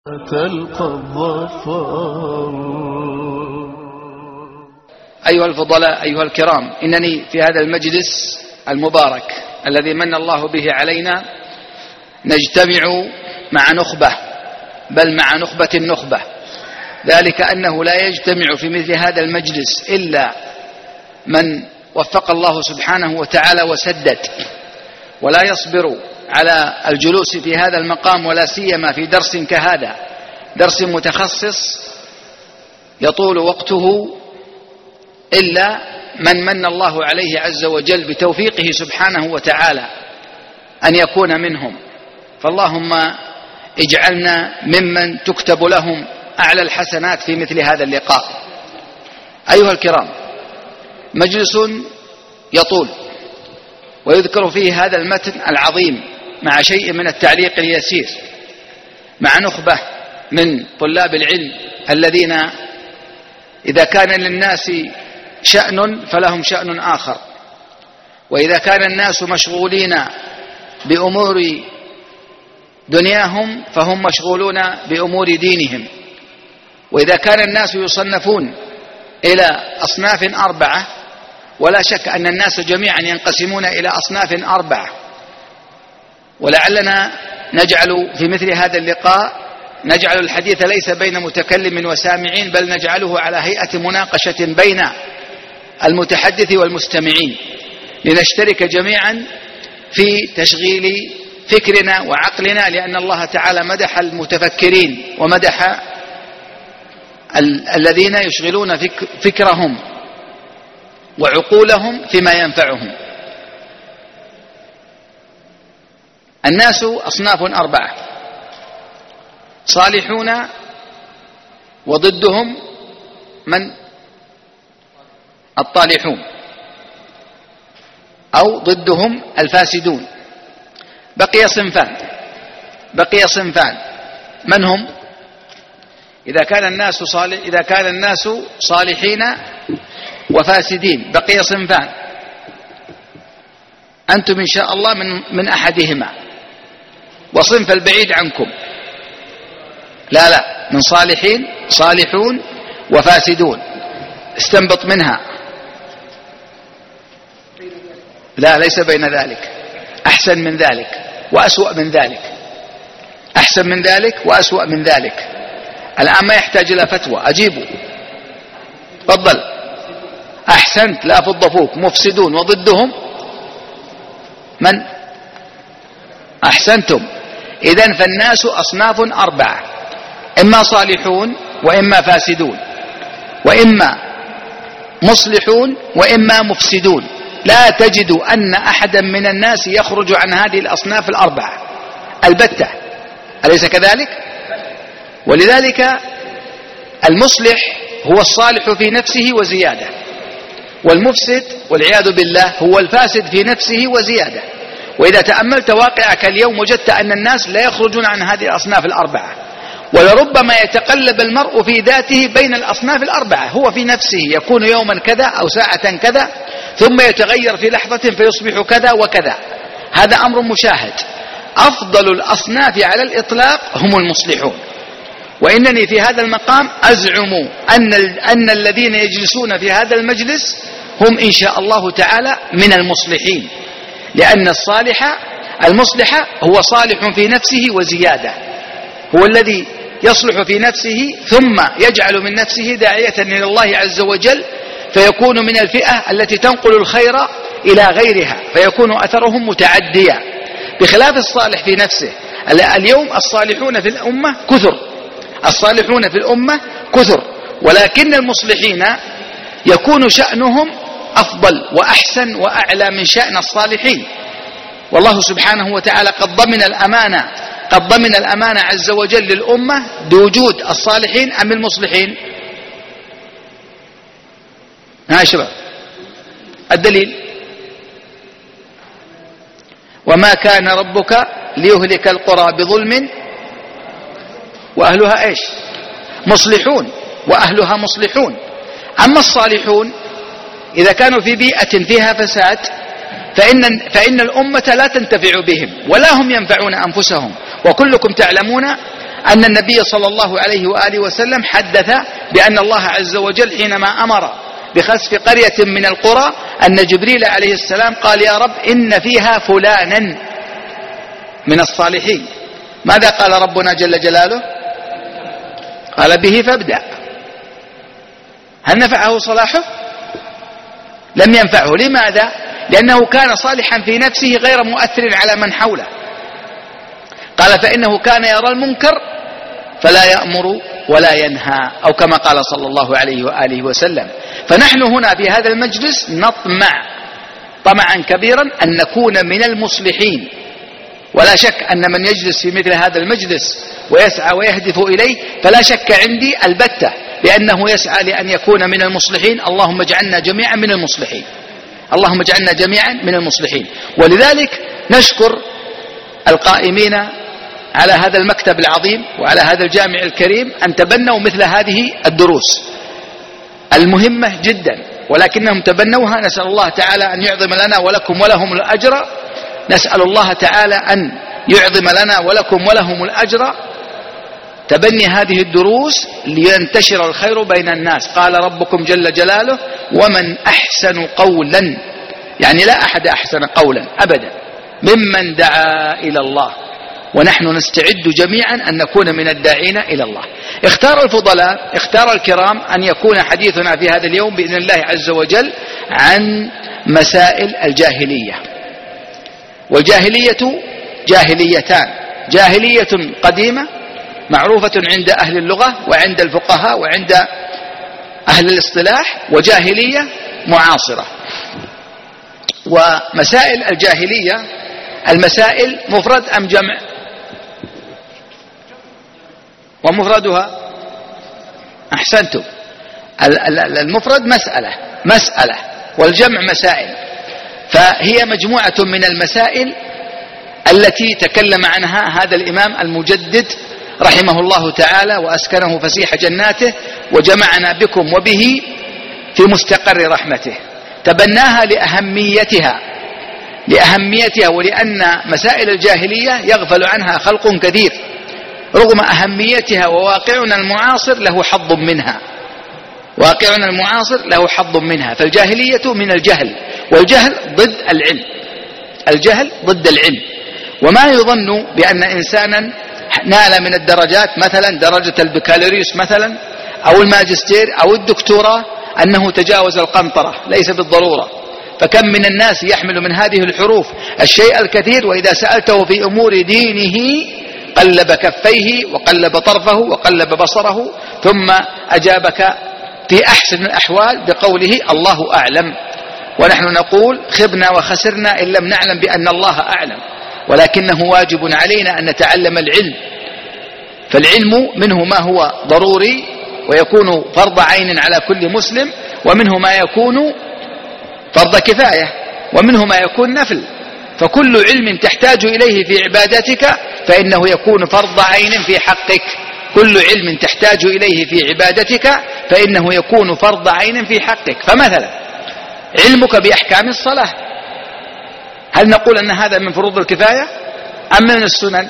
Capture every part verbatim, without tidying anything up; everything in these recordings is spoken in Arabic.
تلقى الظفر. أيها الفضلاء، أيها الكرام، إنني في هذا المجلس المبارك الذي من الله به علينا نجتمع مع نخبة، بل مع نخبة النخبة، ذلك أنه لا يجتمع في مثل هذا المجلس إلا من وفق الله سبحانه وتعالى وسدد، ولا يصبر على الجلوس في هذا المقام، ولا سيما في درس كهذا، درس متخصص يطول وقته، إلا من من الله عليه عز وجل بتوفيقه سبحانه وتعالى أن يكون منهم. فاللهم اجعلنا ممن تكتب لهم أعلى الحسنات في مثل هذا اللقاء. أيها الكرام، مجلس يطول ويذكر فيه هذا المتن العظيم مع شيء من التعليق اليسير، مع نخبة من طلاب العلم الذين إذا كان للناس شأن فلهم شأن آخر، وإذا كان الناس مشغولين بأمور دنياهم فهم مشغولون بأمور دينهم، وإذا كان الناس يصنفون إلى أصناف أربعة، ولا شك أن الناس جميعا ينقسمون إلى أصناف أربعة. ولعلنا نجعل في مثل هذا اللقاء نجعل الحديث ليس بين متكلم وسامعين، بل نجعله على هيئة مناقشة بين المتحدث والمستمعين، لنشترك جميعا في تشغيل فكرنا وعقلنا، لأن الله تعالى مدح المتفكرين ومدح ال- الذين يشغلون فك- فكرهم وعقولهم فيما ينفعهم. الناس أصناف أربعة: صالحون، وضدهم من؟ الطالحون، أو ضدهم الفاسدون. بقي صنفان بقي صنفان من هم؟ إذا كان الناس صالح إذا كان الناس صالحين وفاسدين بقي صنفان، أنتم إن شاء الله من من أحدهما، وصنف البعيد عنكم. لا لا من صالحين صالحون وفاسدون، استنبط منها. لا، ليس بين ذلك، أحسن من ذلك وأسوأ من ذلك، أحسن من ذلك وأسوأ من ذلك. الآن ما يحتاج إلى فتوى، أجيبوا، تفضل. أحسنت، لا فضفوك. مفسدون، وضدهم من؟ أحسنتم. إذن فالناس أصناف أربعة: إما صالحون، وإما فاسدون، وإما مصلحون، وإما مفسدون. لا تجد أن أحدا من الناس يخرج عن هذه الأصناف الأربعة البتة، أليس كذلك؟ ولذلك المصلح هو الصالح في نفسه وزيادة، والمفسد والعياذ بالله هو الفاسد في نفسه وزيادة. وإذا تأملت واقعك اليوم وجدت أن الناس لا يخرجون عن هذه الأصناف الأربعة، ولربما يتقلب المرء في ذاته بين الأصناف الأربعة. هو في نفسه يكون يوما كذا أو ساعة كذا، ثم يتغير في لحظة فيصبح كذا وكذا. هذا أمر مشاهد. أفضل الأصناف على الإطلاق هم المصلحون، وإنني في هذا المقام أزعم أن, أن الذين يجلسون في هذا المجلس هم إن شاء الله تعالى من المصلحين، لأن الصالح المصلح هو صالح في نفسه وزيادة، هو الذي يصلح في نفسه ثم يجعل من نفسه داعية إلى الله عز وجل، فيكون من الفئة التي تنقل الخير إلى غيرها، فيكون أثرهم متعديا، بخلاف الصالح في نفسه. اليوم الصالحون في الأمة كثر الصالحون في الأمة كثر ولكن المصلحين يكون شأنهم أفضل وأحسن وأعلى من شأن الصالحين. والله سبحانه وتعالى قد ضمن الأمانة قد ضمن الأمانة عز وجل للأمة بوجود الصالحين أم المصلحين؟ ها شباب، الدليل: وما كان ربك ليهلك القرى بظلم وأهلها إيش؟ مصلحون، وأهلها مصلحون. أما الصالحون إذا كانوا في بيئة فيها فساد فإن, فإن الأمة لا تنتفع بهم ولا هم ينفعون أنفسهم. وكلكم تعلمون أن النبي صلى الله عليه وآله وسلم حدث بأن الله عز وجل حينما أمر بخسف قرية من القرى أن جبريل عليه السلام قال يا رب إن فيها فلانا من الصالحين. ماذا قال ربنا جل جلاله؟ قال به فابدأ. هل نفعه صلاحه؟ لم ينفعه. لماذا؟ لأنه كان صالحا في نفسه غير مؤثر على من حوله. قال فإنه كان يرى المنكر فلا يأمر ولا ينهى، أو كما قال صلى الله عليه وآله وسلم. فنحن هنا في هذا المجلس نطمع طمعا كبيرا أن نكون من المصلحين، ولا شك أن من يجلس في مثل هذا المجلس ويسعى ويهدف إليه فلا شك عندي البتة بأنه يسعى لأن يكون من المصلحين. اللهم اجعلنا جميعا من المصلحين، اللهم اجعلنا جميعا من المصلحين. ولذلك نشكر القائمين على هذا المكتب العظيم وعلى هذا الجامع الكريم أن تبنوا مثل هذه الدروس المهمة جدا، ولكنهم تبنوها. نسأل الله تعالى أن يعظم لنا ولكم ولهم الأجر، نسأل الله تعالى أن يعظم لنا ولكم ولهم الأجر تبني هذه الدروس لينتشر الخير بين الناس. قال ربكم جل جلاله ومن أحسن قولا، يعني لا أحد أحسن قولا أبدا ممن دعا إلى الله. ونحن نستعد جميعا أن نكون من الداعين إلى الله. اختار الفضلاء، اختار الكرام أن يكون حديثنا في هذا اليوم بإذن الله عز وجل عن مسائل الجاهلية. والجاهلية جاهليتان: جاهلية قديمة معروفة عند أهل اللغة وعند الفقهاء وعند أهل الاصطلاح، وجاهلية معاصرة. ومسائل الجاهلية، المسائل مفرد أم جمع؟ ومفردها أحسنتم، المفرد مسألة مسألة والجمع مسائل، فهي مجموعة من المسائل التي تكلم عنها هذا الإمام المجدد رحمه الله تعالى وأسكنه فسيح جناته، وجمعنا بكم وبه في مستقر رحمته. تبناها لأهميتها لأهميتها ولأن مسائل الجاهلية يغفل عنها خلق كثير، رغم أهميتها. وواقعنا المعاصر له حظ منها واقعنا المعاصر له حظ منها. فالجاهلية من الجهل، والجهل ضد العلم، الجهل ضد العلم. وما يظن بأن إنسانا نال من الدرجات مثلا درجة البكالوريوس مثلا أو الماجستير أو الدكتوراه أنه تجاوز القنطرة، ليس بالضرورة. فكم من الناس يحمل من هذه الحروف الشيء الكثير، وإذا سألته في أمور دينه قلب كفيه وقلب طرفه وقلب بصره ثم أجابك في أحسن الأحوال بقوله الله أعلم. ونحن نقول خبنا وخسرنا إن لم نعلم بأن الله أعلم، ولكنه واجب علينا أن نتعلم العلم. فالعلم منه ما هو ضروري ويكون فرض عين على كل مسلم، ومنه ما يكون فرض كفاية، ومنه ما يكون نفل. فكل علم تحتاج إليه في عبادتك فإنه يكون فرض عين في حقك، كل علم تحتاج إليه في عبادتك فإنه يكون فرض عين في حقك. فمثلا علمك بأحكام الصلاة، هل نقول أن هذا من فروض الكفاية أم من السنن؟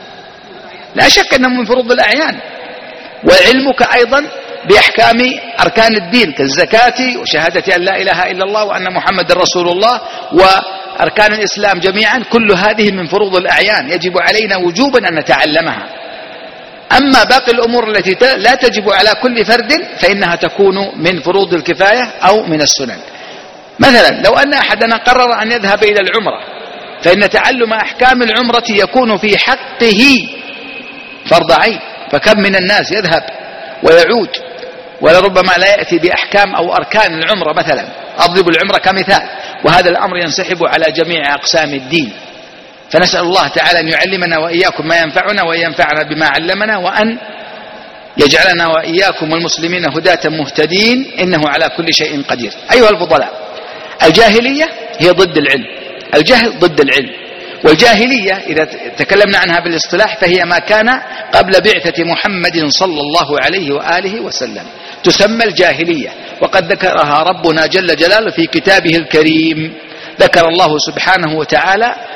لا شك أنه من فروض الأعيان. وعلمك أيضا بأحكام أركان الدين كالزكاة وشهادة أن لا إله إلا الله وأن محمد رسول الله وأركان الإسلام جميعا، كل هذه من فروض الأعيان يجب علينا وجوبا أن نتعلمها. أما باقي الأمور التي لا تجب على كل فرد فإنها تكون من فروض الكفاية أو من السنن. مثلا لو أن أحدنا قرر أن يذهب إلى العمرة، فإن تعلم أحكام العمرة يكون في حقه فرض عين. فكم من الناس يذهب ويعود ولربما لا يأتي بأحكام أو أركان العمرة مثلا، أضرب العمرة كمثال، وهذا الأمر ينسحب على جميع أقسام الدين. فنسأل الله تعالى أن يعلمنا وإياكم ما ينفعنا وأن ينفعنا بما علمنا، وأن يجعلنا وإياكم والمسلمين هداة مهتدين، إنه على كل شيء قدير. أيها الفضلاء، الجاهلية هي ضد العلم، الجهل ضد العلم. والجاهلية إذا تكلمنا عنها بالاصطلاح فهي ما كان قبل بعثة محمد صلى الله عليه وآله وسلم، تسمى الجاهلية. وقد ذكرها ربنا جل جلاله في كتابه الكريم. ذكر الله سبحانه وتعالى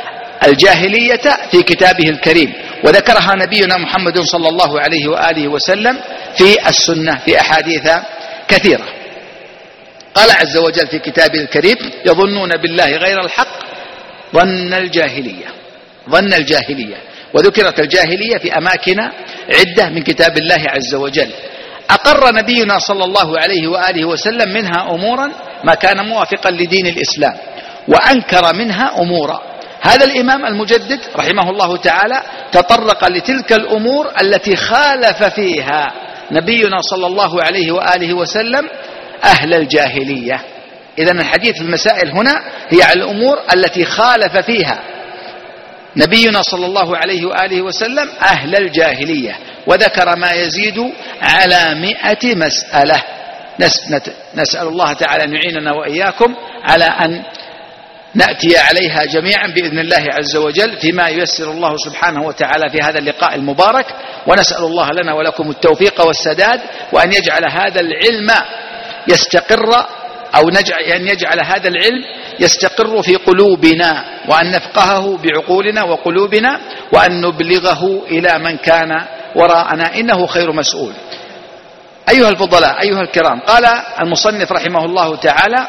الجاهلية في كتابه الكريم، وذكرها نبينا محمد صلى الله عليه وآله وسلم في السنة في أحاديث كثيرة. قال عز وجل في كتابه الكريم: يظنون بالله غير الحق ظن الجاهلية. ظن الجاهلية، وذكرت الجاهلية في أماكن عدة من كتاب الله عز وجل. أقر نبينا صلى الله عليه وآله وسلم منها أمورا ما كان موافقا لدين الإسلام، وأنكر منها أمورا. هذا الإمام المجدد رحمه الله تعالى تطرق لتلك الأمور التي خالف فيها نبينا صلى الله عليه وآله وسلم أهل الجاهلية. إذن الحديث في المسائل هنا هي على الأمور التي خالف فيها نبينا صلى الله عليه وآله وسلم أهل الجاهلية، وذكر ما يزيد على مئة مسألة. نسأل الله تعالى أن يعيننا وإياكم على أن نأتي عليها جميعا بإذن الله عز وجل فيما ييسر الله سبحانه وتعالى في هذا اللقاء المبارك، ونسأل الله لنا ولكم التوفيق والسداد، وأن يجعل هذا العلم يستقر أو أن يجعل هذا العلم يستقر في قلوبنا، وأن نفقهه بعقولنا وقلوبنا، وأن نبلغه إلى من كان وراءنا، إنه خير مسؤول. أيها الفضلاء، أيها الكرام، قال المصنف رحمه الله تعالى: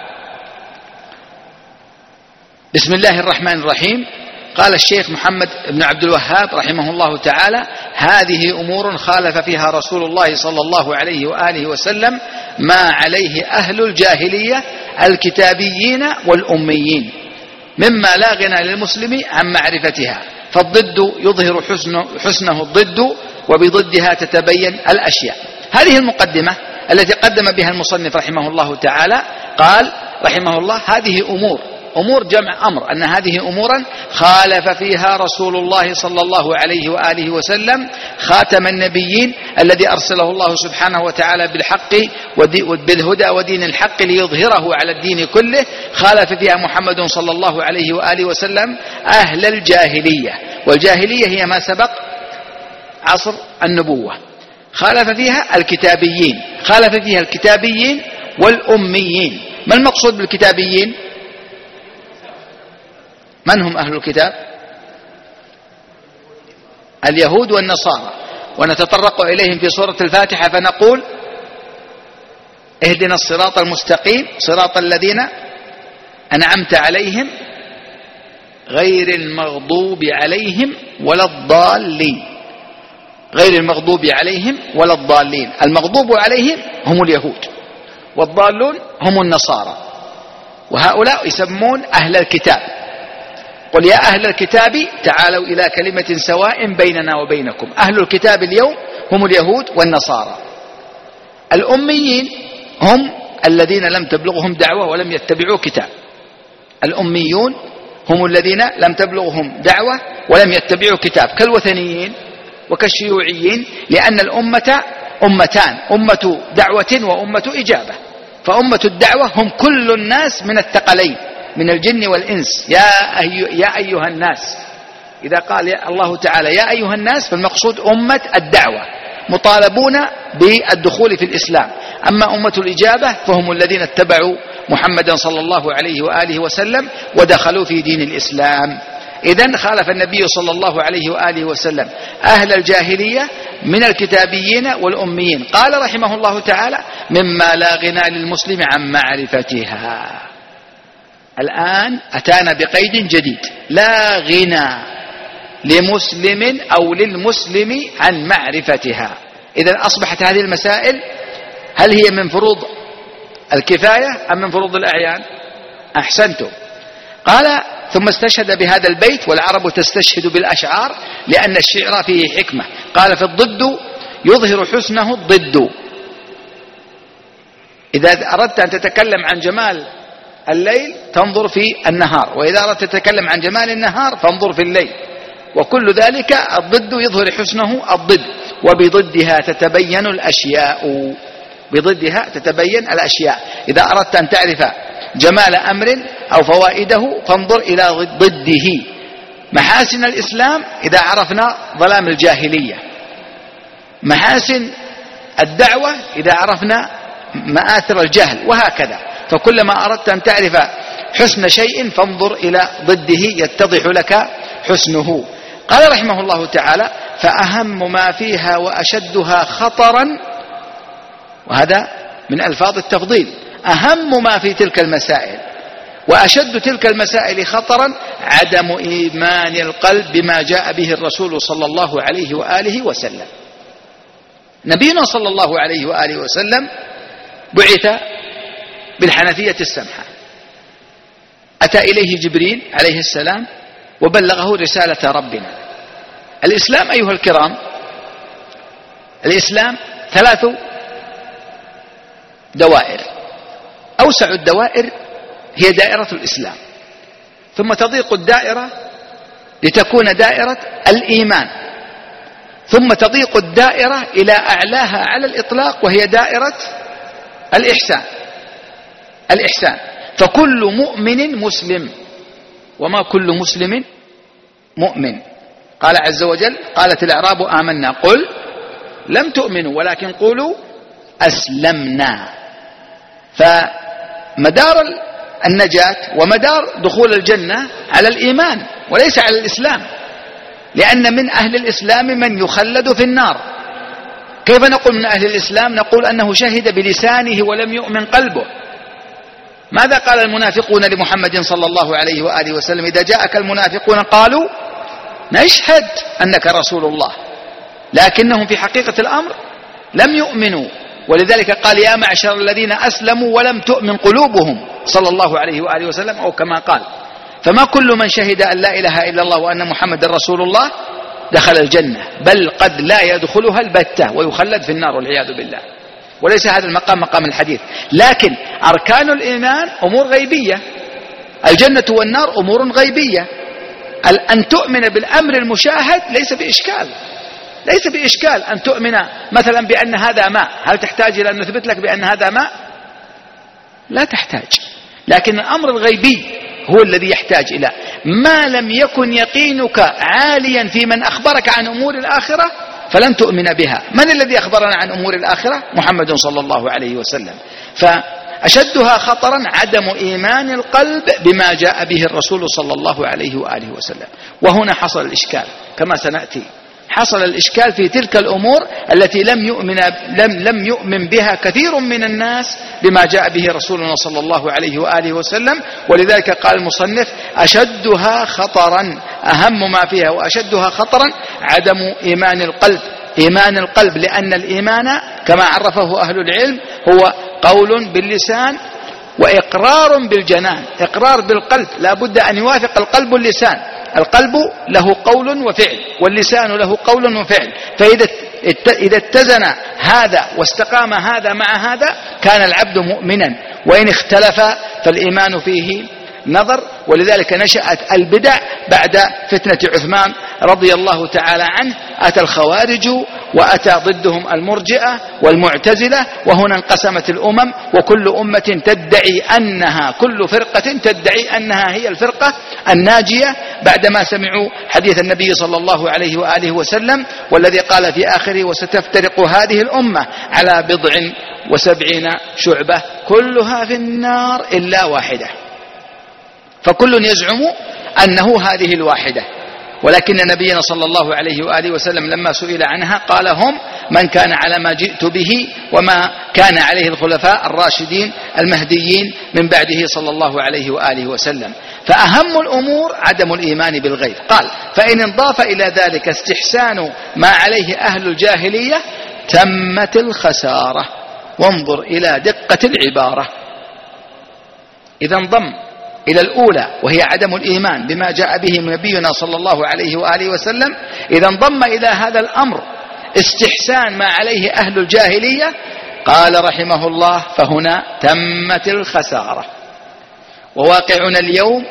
بسم الله الرحمن الرحيم. قال الشيخ محمد بن عبد الوهاب رحمه الله تعالى: هذه أمور خالف فيها رسول الله صلى الله عليه وآله وسلم ما عليه أهل الجاهلية الكتابيين والأميين، مما لا غنى للمسلم عن معرفتها، فالضد يظهر حسن حسنه الضد، وبضدها تتبين الأشياء. هذه المقدمة التي قدم بها المصنف رحمه الله تعالى، قال رحمه الله: هذه أمور، أمور جمع أمر، أن هذه أمورا خالف فيها رسول الله صلى الله عليه وآله وسلم خاتم النبيين الذي أرسله الله سبحانه وتعالى بالحق بالهدى ودين الحق ليظهره على الدين كله. خالف فيها محمد صلى الله عليه وآله وسلم أهل الجاهلية، والجاهلية هي ما سبق عصر النبوة. خالف فيها الكتابيين، خالف فيها الكتابيين والأميين. ما المقصود بالكتابيين؟ من هم أهل الكتاب؟ اليهود والنصارى، ونتطرق إليهم في سورة الفاتحة فنقول: اهدنا الصراط المستقيم صراط الذين أنعمت عليهم غير المغضوب عليهم ولا الضالين. غير المغضوب عليهم ولا الضالين. المغضوب عليهم هم اليهود، والضالون هم النصارى، وهؤلاء يسمون أهل الكتاب. قل يا أهل الكتاب تعالوا إلى كلمة سواء بيننا وبينكم. أهل الكتاب اليوم هم اليهود والنصارى. الأميين هم الذين لم تبلغهم دعوة ولم يتبعوا كتاب. الأميون هم الذين لم تبلغهم دعوة ولم يتبعوا كتاب، كالوثنيين وكالشيوعيين، لأن الأمة أمتان: أمة دعوة وأمة إجابة. فأمة الدعوة هم كل الناس من الثقلين من الجن والإنس. يا, أي... يا أيها الناس، إذا قال الله تعالى يا أيها الناس فالمقصود أمة الدعوة، مطالبون بالدخول في الإسلام. أما أمة الإجابة فهم الذين اتبعوا محمدا صلى الله عليه وآله وسلم ودخلوا في دين الإسلام. إذن خالف النبي صلى الله عليه وآله وسلم أهل الجاهلية من الكتابيين والأميين. قال رحمه الله تعالى: مما لا غنى للمسلم عن معرفتها. الآن أتانا بقيد جديد: لا غنى لمسلم أو للمسلم عن معرفتها. إذن أصبحت هذه المسائل هل هي من فروض الكفاية أم من فروض الأعيان؟ أحسنتم. قال: ثم استشهد بهذا البيت: والعرب تستشهد بالأشعار لأن الشعر فيه حكمة. قال: في الضد يظهر حسنه الضد. إذا أردت أن تتكلم عن جمال الليل تنظر في النهار، وإذا أردت تتكلم عن جمال النهار فانظر في الليل، وكل ذلك الضد يظهر حسنه الضد، وبضدها تتبين الأشياء. بضدها تتبين الأشياء. إذا أردت أن تعرف جمال أمر أو فوائده فانظر إلى ضده. محاسن الإسلام إذا عرفنا ظلام الجاهلية، محاسن الدعوة إذا عرفنا مآثر الجهل، وهكذا. فكلما أردت أن تعرف حسن شيء فانظر إلى ضده يتضح لك حسنه. قال رحمه الله تعالى: فأهم ما فيها وأشدها خطرا، وهذا من ألفاظ التفضيل، أهم ما في تلك المسائل وأشد تلك المسائل خطرا عدم إيمان القلب بما جاء به الرسول صلى الله عليه وآله وسلم. نبينا صلى الله عليه وآله وسلم بعث بالحنفية السمحة، أتى إليه جبريل عليه السلام وبلغه رسالة ربنا. الإسلام أيها الكرام، الإسلام ثلاث دوائر، أوسع الدوائر هي دائرة الإسلام، ثم تضيق الدائرة لتكون دائرة الإيمان، ثم تضيق الدائرة إلى أعلاها على الإطلاق وهي دائرة الإحسان. الإحسان فكل مؤمن مسلم، وما كل مسلم مؤمن. قال عز وجل: قالت الأعراب آمنا قل لم تؤمنوا ولكن قولوا أسلمنا. فمدار النجاة ومدار دخول الجنة على الإيمان وليس على الإسلام، لأن من أهل الإسلام من يخلد في النار. كيف نقول من أهل الإسلام؟ نقول أنه شهد بلسانه ولم يؤمن قلبه. ماذا قال المنافقون لمحمد صلى الله عليه وآله وسلم إذا جاءك المنافقون؟ قالوا نشهد أنك رسول الله، لكنهم في حقيقة الأمر لم يؤمنوا. ولذلك قال: يا معشر الذين أسلموا ولم تؤمن قلوبهم، صلى الله عليه وآله وسلم، أو كما قال. فما كل من شهد أن لا إله إلا الله وأن محمد رسول الله دخل الجنة، بل قد لا يدخلها البتة ويخلد في النار والعياذ بالله. وليس هذا المقام مقام الحديث، لكن أركان الإيمان أمور غيبية، الجنة والنار أمور غيبية. أن تؤمن بالأمر المشاهد ليس بإشكال، ليس بإشكال أن تؤمن مثلا بأن هذا ماء. هل تحتاج إلى أن نثبت لك بأن هذا ماء؟ لا تحتاج. لكن الأمر الغيبي هو الذي يحتاج إلى ما لم يكن يقينك عاليا في من أخبرك عن أمور الآخرة فلن تؤمن بها. من الذي أخبرنا عن أمور الآخرة؟ محمد صلى الله عليه وسلم. فأشدها خطرا عدم إيمان القلب بما جاء به الرسول صلى الله عليه وآله وسلم. وهنا حصل الإشكال كما سنأتي، حصل الإشكال في تلك الأمور التي لم يؤمن, لم, لم يؤمن بها كثير من الناس بما جاء به رسولنا صلى الله عليه وآله وسلم. ولذلك قال المصنف: أشدها خطرا، أهم ما فيها وأشدها خطرا عدم إيمان القلب. إيمان القلب، لأن الإيمان كما عرفه أهل العلم هو قول باللسان وإقرار بالجنان. إقرار بالقلب، لا بد أن يوافق القلب اللسان. القلب له قول وفعل واللسان له قول وفعل، فإذا إذا اتزن هذا واستقام هذا مع هذا كان العبد مؤمنا. وإن اختلف فالإيمان فيه نظر. ولذلك نشأت البدع بعد فتنة عثمان رضي الله تعالى عنه. أتى الخوارج وأتى ضدهم المرجئة والمعتزلة، وهنا انقسمت الأمم، وكل أمة تدعي أنها كل فرقة تدعي أنها هي الفرقة الناجية بعدما سمعوا حديث النبي صلى الله عليه وآله وسلم، والذي قال في آخره: وستفترق هذه الأمة على بضع وسبعين شعبة كلها في النار إلا واحدة. فكل يزعم أنه هذه الواحدة، ولكن نبينا صلى الله عليه وآله وسلم لما سئل عنها قال: هم من كان على ما جئت به وما كان عليه الخلفاء الراشدين المهديين من بعده صلى الله عليه وآله وسلم. فأهم الأمور عدم الإيمان بالغيب. قال: فإن انضاف إلى ذلك استحسان ما عليه أهل الجاهلية تمت الخسارة. وانظر إلى دقة العبارة. إذا انضم إلى الأولى وهي عدم الإيمان بما جاء به نبينا صلى الله عليه وآله وسلم، إذا انضم إلى هذا الأمر استحسان ما عليه أهل الجاهلية، قال رحمه الله: فهنا تمت الخسارة. وواقعنا اليوم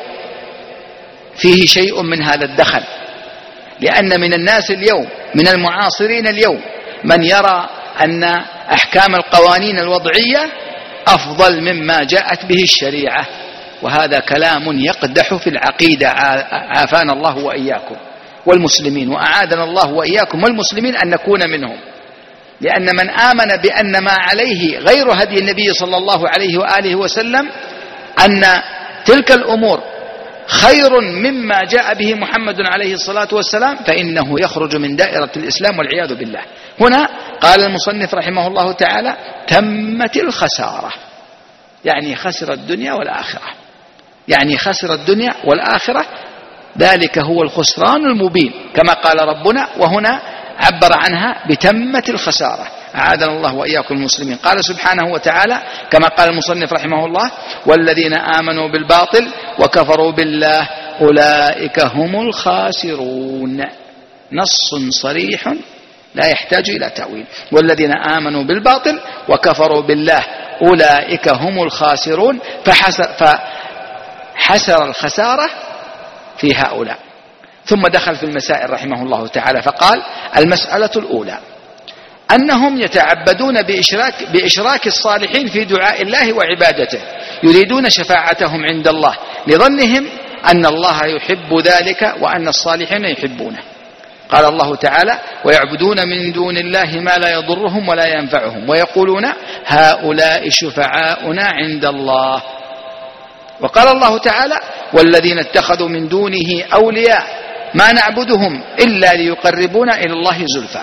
فيه شيء من هذا الدخل، لأن من الناس اليوم من المعاصرين اليوم من يرى أن أحكام القوانين الوضعية أفضل مما جاءت به الشريعة، وهذا كلام يقدح في العقيدة، عافانا الله وإياكم والمسلمين، وأعاذنا الله وإياكم والمسلمين أن نكون منهم. لأن من آمن بأن ما عليه غير هدي النبي صلى الله عليه وآله وسلم، أن تلك الأمور خير مما جاء به محمد عليه الصلاة والسلام فإنه يخرج من دائرة الإسلام والعياذ بالله. هنا قال المصنف رحمه الله تعالى تمت الخسارة، يعني خسر الدنيا والآخرة، يعني خسر الدنيا والآخرة، ذلك هو الخسران المبين كما قال ربنا، وهنا عبر عنها بتمت الخسارة. أعاذنا الله وإياكم المسلمين. قال سبحانه وتعالى كما قال المصنف رحمه الله والذين آمنوا بالباطل وكفروا بالله أولئك هم الخاسرون. نص صريح لا يحتاج إلى تأويل. والذين آمنوا بالباطل وكفروا بالله أولئك هم الخاسرون، فحسر, فحسر الخسارة في هؤلاء. ثم دخل في المسائل رحمه الله تعالى فقال المسألة الأولى أنهم يتعبدون بإشراك, بإشراك الصالحين في دعاء الله وعبادته، يريدون شفاعتهم عند الله لظنهم أن الله يحب ذلك وأن الصالحين يحبونه. قال الله تعالى ويعبدون من دون الله ما لا يضرهم ولا ينفعهم ويقولون هؤلاء شفعاؤنا عند الله. وقال الله تعالى والذين اتخذوا من دونه أولياء ما نعبدهم إلا ليقربونا إلى الله زلفى.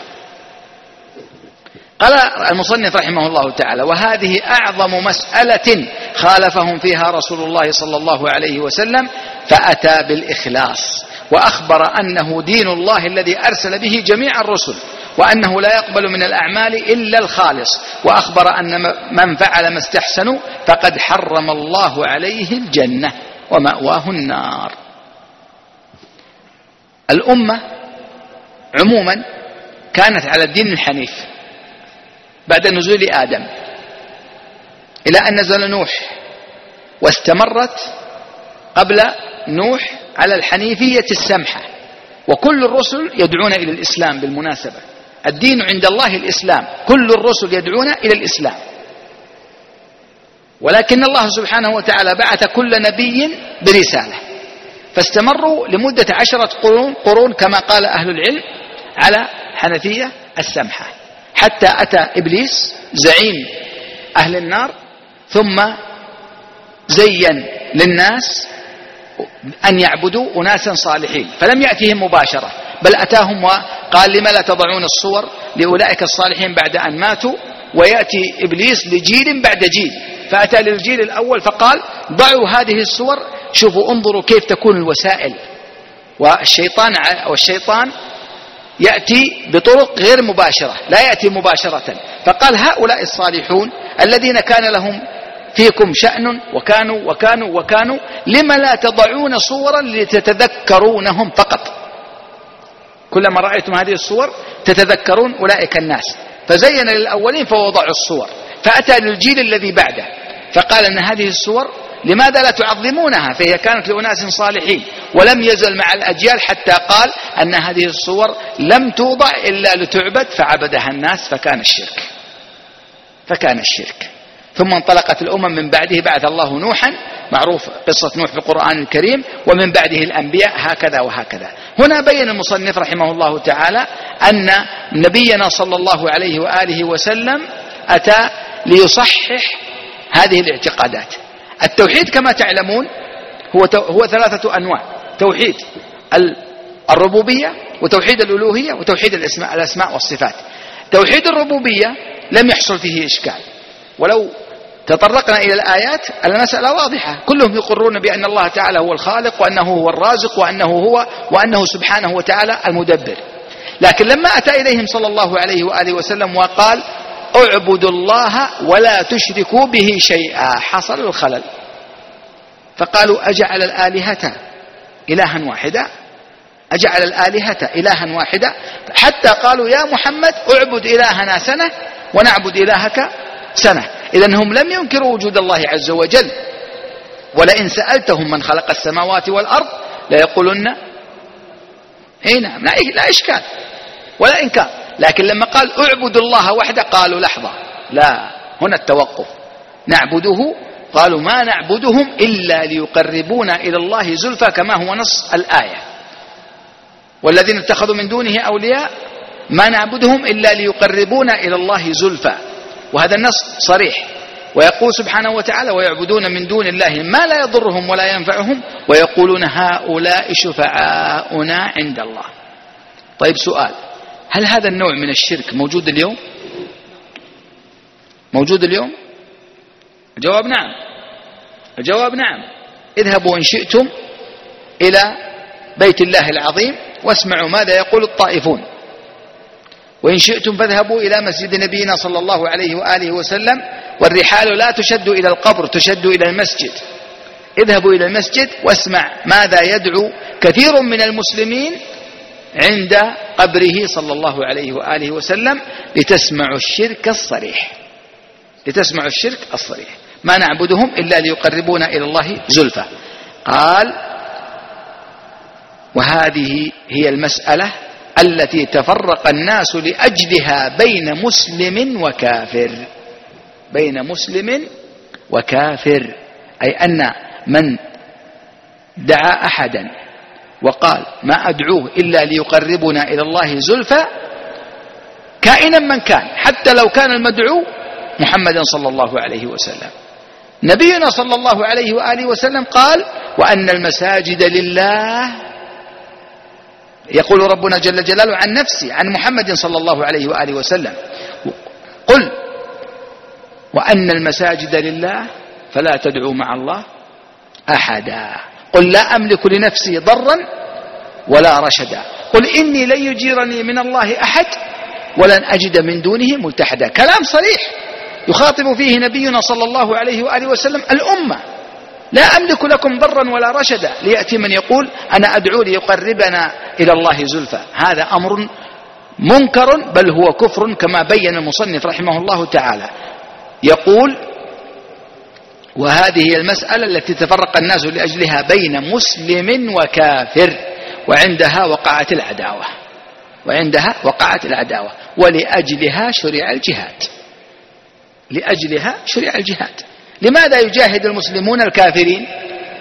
قال المصنف رحمه الله تعالى وهذه أعظم مسألة خالفهم فيها رسول الله صلى الله عليه وسلم، فأتى بالإخلاص وأخبر أنه دين الله الذي أرسل به جميع الرسل، وأنه لا يقبل من الأعمال إلا الخالص، وأخبر أن من فعل ما استحسنوا فقد حرم الله عليه الجنة ومأواه النار. الأمة عموما كانت على الدين الحنيف بعد نزول آدم إلى أن نزل نوح، واستمرت قبل نوح على الحنيفية السمحة، وكل الرسل يدعون إلى الإسلام. بالمناسبة الدين عند الله الإسلام، كل الرسل يدعون إلى الإسلام، ولكن الله سبحانه وتعالى بعث كل نبي برسالة، فاستمروا لمدة عشرة قرون, قرون كما قال أهل العلم على حنفية السمحة، حتى أتى إبليس زعيم أهل النار ثم زين للناس أن يعبدوا أناسا صالحين، فلم يأتهم مباشرة بل أتاهم وقال لما لا تضعون الصور لأولئك الصالحين بعد أن ماتوا، ويأتي إبليس لجيل بعد جيل، فأتى للجيل الأول فقال ضعوا هذه الصور، شوفوا انظروا كيف تكون الوسائل، والشيطان والشيطان يأتي بطرق غير مباشرة، لا يأتي مباشرة، فقال هؤلاء الصالحون الذين كان لهم فيكم شأن وكانوا وكانوا وكانوا لما لا تضعون صورا لتتذكرونهم فقط، كلما رأيتم هذه الصور تتذكرون أولئك الناس، فزين للأولين فوضعوا الصور، فأتى للجيل الذي بعده فقال أن هذه الصور لماذا لا تعظمونها، فهي كانت لأناس صالحين، ولم يزل مع الأجيال حتى قال أن هذه الصور لم توضع إلا لتعبد فعبدها الناس فكان الشرك فكان الشرك ثم انطلقت الأمم من بعده، بعث الله نوحا، معروف قصة نوح في القرآن الكريم، ومن بعده الأنبياء هكذا وهكذا. هنا بين المصنف رحمه الله تعالى أن نبينا صلى الله عليه وآله وسلم أتى ليصحح هذه الاعتقادات. التوحيد كما تعلمون هو هو ثلاثة أنواع: توحيد الربوبية وتوحيد الألوهية وتوحيد الأسماء الأسماء والصفات. توحيد الربوبية لم يحصل فيه إشكال، ولو تطرقنا إلى الآيات المسألة واضحة، كلهم يقرون بأن الله تعالى هو الخالق وأنه هو الرازق وأنه هو وأنه سبحانه وتعالى المدبر. لكن لما أتى إليهم صلى الله عليه وآله وسلم وقال اعبدوا الله ولا تشركوا به شيئا، حصل الخلل، فقالوا أجعل الآلهة إلها واحدا أجعل الآلهة إلها واحدا حتى قالوا يا محمد اعبد إلهنا سنة ونعبد إلهك سنة. إذن هم لم ينكروا وجود الله عز وجل، ولئن سألتهم من خلق السماوات والأرض ليقولن هنا لا إشكال ولا إنكار. لكن لما قال اعبدوا الله وحده قالوا لحظة، لا، هنا التوقف، نعبده، قالوا ما نعبدهم إلا ليقربونا إلى الله زلفى كما هو نص الآية، والذين اتخذوا من دونه أولياء ما نعبدهم إلا ليقربونا إلى الله زلفى، وهذا النص صريح. ويقول سبحانه وتعالى ويعبدون من دون الله ما لا يضرهم ولا ينفعهم ويقولون هؤلاء شفعاؤنا عند الله. طيب سؤال، هل هذا النوع من الشرك موجود اليوم؟ موجود اليوم؟ الجواب نعم. الجواب نعم. اذهبوا إن شئتم إلى بيت الله العظيم واسمعوا ماذا يقول الطائفون، وإن شئتم فاذهبوا إلى مسجد نبينا صلى الله عليه وآله وسلم، والرحال لا تشد إلى القبر تشد إلى المسجد. اذهبوا إلى المسجد واسمع ماذا يدعو كثير من المسلمين عند قبره صلى الله عليه وآله وسلم لتسمعوا الشرك الصريح. لتسمعوا الشرك الصريح. ما نعبدهم إلا ليقربونا إلى الله زلفى. قال وهذه هي المسألة التي تفرق الناس لأجلها بين مسلم وكافر. بين مسلم وكافر، أي أن من دعا أحدا وقال ما أدعوه إلا ليقربنا إلى الله زلفى كائنا من كان، حتى لو كان المدعو محمدا صلى الله عليه وسلم. نبينا صلى الله عليه وآله وسلم قال وأن المساجد لله، يقول ربنا جل جلاله عن نفسه عن محمد صلى الله عليه وآله وسلم قل وأن المساجد لله فلا تدعوا مع الله أحدا. قل لا أملك لنفسي ضرا ولا رشدا. قل إني لن يجيرني من الله أحد ولن أجد من دونه ملتحدا. كلام صريح يخاطب فيه نبينا صلى الله عليه وآله وسلم الأمة. لا أملك لكم ضرا ولا رشدا. ليأتي من يقول أنا أدعو ليقربنا إلى الله زلفى، هذا أمر منكر بل هو كفر كما بين المصنف رحمه الله تعالى. يقول وهذه هي المسألة التي تفرق الناس لأجلها بين مسلم وكافر، وعندها وقعت العداوة. وعندها وقعت العداوة ولأجلها شرع الجهاد. لأجلها شرع الجهاد. لماذا يجاهد المسلمون الكافرين؟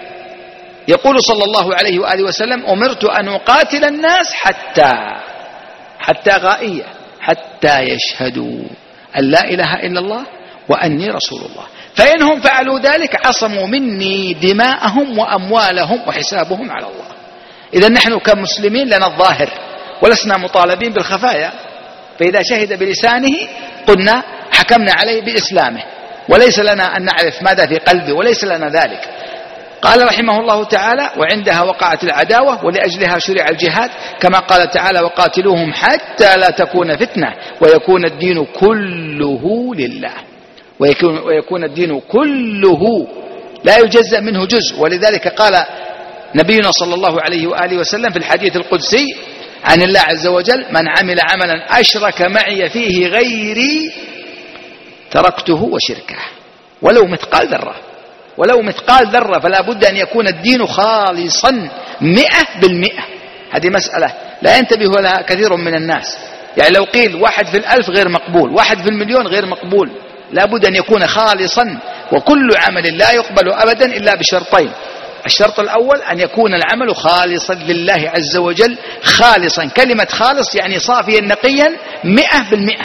يقول صلى الله عليه وآله وسلم أمرت أن أقاتل الناس حتى حتى غائية حتى يشهدوا أن لا إله إلا الله وأني رسول الله، فإنهم فعلوا ذلك عصموا مني دماءهم وأموالهم وحسابهم على الله. إذا نحن كمسلمين لنا الظاهر ولسنا مطالبين بالخفايا، فإذا شهد بلسانه قلنا حكمنا عليه بإسلامه، وليس لنا أن نعرف ماذا في قلبه، وليس لنا ذلك. قال رحمه الله تعالى وعندها وقعت العداوة ولأجلها شرع الجهاد، كما قال تعالى وقاتلوهم حتى لا تكون فتنة ويكون الدين كله لله. ويكون, ويكون الدين كله لا يجزأ منه جزء. ولذلك قال نبينا صلى الله عليه وآله وسلم في الحديث القدسي عن الله عز وجل من عمل عملا أشرك معي فيه غيري تركته وشركه ولو مثقال ذرة. ولو مثقال ذرة، فلا بد أن يكون الدين خالصا مئة بالمئة. هذه مسألة لا ينتبه لها كثير من الناس. يعني لو قيل واحد في الألف غير مقبول، واحد في المليون غير مقبول. لا بد أن يكون خالصا، وكل عمل لا يقبل أبدا إلا بشرطين. الشرط الأول أن يكون العمل خالصا لله عز وجل، خالصا، كلمة خالص يعني صافيا نقيا مئة بالمئة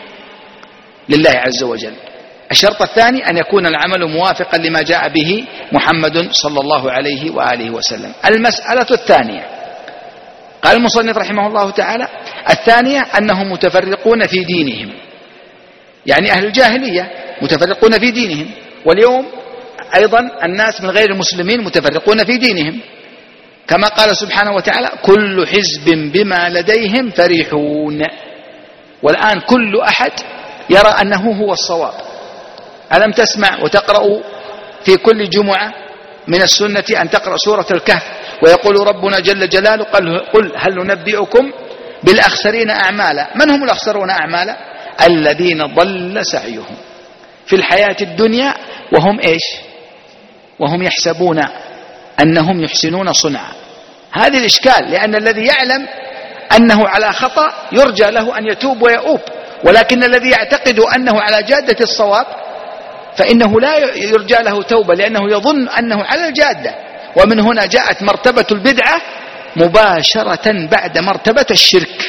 لله عز وجل. الشرط الثاني أن يكون العمل موافقا لما جاء به محمد صلى الله عليه وآله وسلم. المسألة الثانية قال المصنف رحمه الله تعالى الثانية أنهم متفرقون في دينهم، يعني أهل الجاهلية متفرقون في دينهم، واليوم أيضا الناس من غير المسلمين متفرقون في دينهم، كما قال سبحانه وتعالى كل حزب بما لديهم فرحون. والآن كل أحد يرى أنه هو الصواب. ألم تسمع وتقرأ في كل جمعة من السنة أن تقرأ سورة الكهف ويقول ربنا جل جلاله قل هل ننبئكم بالأخسرين أعمالا؟ من هم الأخسرون أعمالا؟ الذين ضل سعيهم في الحياة الدنيا وهم إيش؟ وهم يحسبون أنهم يحسنون صنعا. هذه الإشكال، لأن الذي يعلم أنه على خطأ يرجى له أن يتوب ويؤوب، ولكن الذي يعتقد أنه على جادة الصواب فإنه لا يرجى له توبة، لأنه يظن أنه على الجادة. ومن هنا جاءت مرتبة البدعة مباشرة بعد مرتبة الشرك.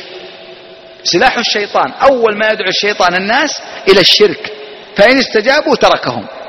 سلاح الشيطان أول ما يدعو الشيطان الناس إلى الشرك، فإن استجابوا تركهم